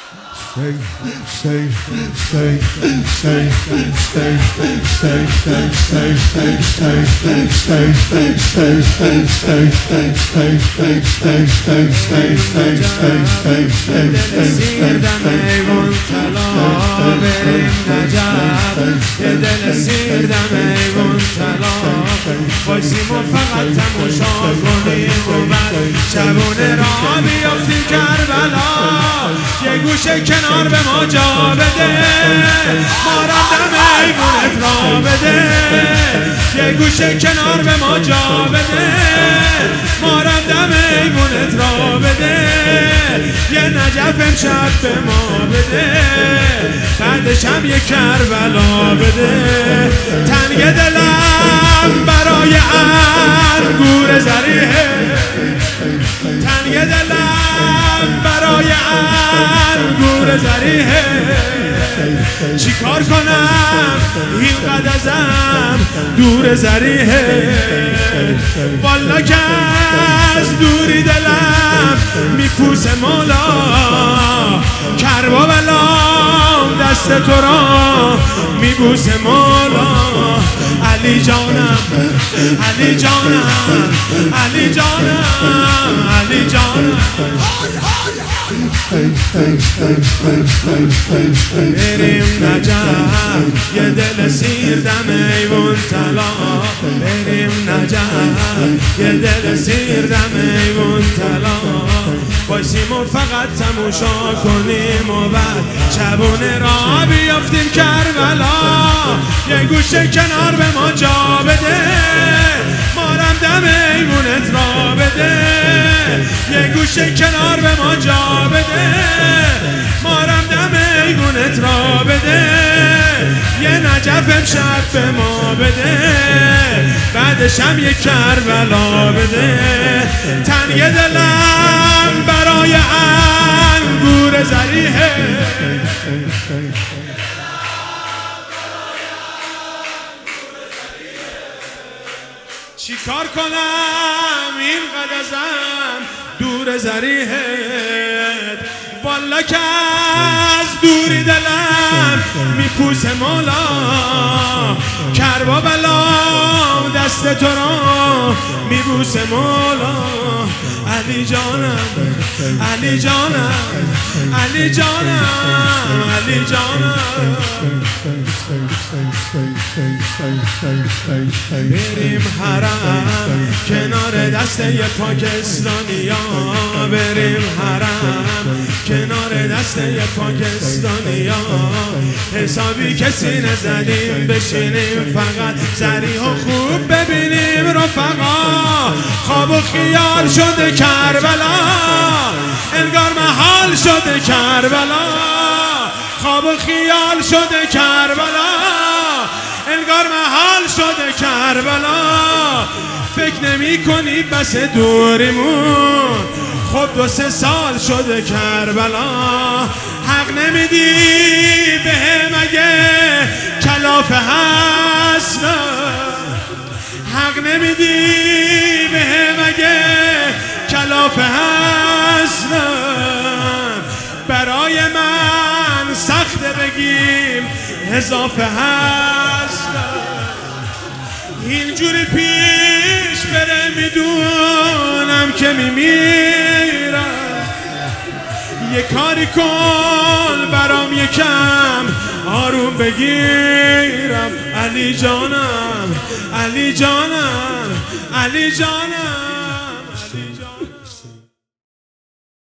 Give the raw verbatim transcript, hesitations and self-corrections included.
بایسیم و فقط تماشا کنیم و بعد شبونه را بیافتیم کربلا یه گوشه کنار به ما جا بده ما را دم ایوونت را بده یه گوشه کنار به ما جا بده ما را دم ایوونت را بده یه نجف امشب به ما بده بعدش هم یه کربلا بده تنگ دلم برای انگور زریحه تنگ دلم برای انگور زریحه چی کار کنم اینقدر ازم دور زریحه والا که از دوری دلم میپوسه مولا کربا بلا دست تو را میبوسه مولا علی جانم علی جانم علی جانم علی جانم بریم نجف یه دل سیر دم ایوون طلا بریم نجف یه دل سیر دم ایوون طلا بایسیم و فقط تماشا کنیم و بعد شبونه را بیافتیم کربلا یه گوشه کنار به ما جا بده مارم دم ایوونت را بده یه گوشه کنار به ما جا بده مارم دم ایوونت را بده یه نجف امشب به ما بده بعدش هم یه کربلا بده تنگ دلم برای انگور زریحه چی کار کنم اینقدر ازم دور زریحت والا که از دوری دلم میپوسه مولا کربا بلا دست تو را میبوسه مولا علی جانم علی جانم علی جانم علی جانم بریم حرم کنار دست یه پاکستانیا بریم حرم کنار دست یه پاکستانیا حسابی کسی نزدیم بشینیم فقط زریح و خوب ببینیم رفقا خواب و خیال شده کربلا انگار محال شده کربلا خواب و خیال شده کربلا انگار محال شده کربلا فکر نمی کنی بس دوریمون خب دو سه سال شده کربلا حق نمیدی به هم اگه کلافه هستم حق نمیدی به هم اگه کلافه هستم برای من سخته بگیم اضافه هستم اینجوری پیش بره میدونم که میمیرم یه کاری کن برام یکم آروم بگیرم علی جانم علی جانم علی جانم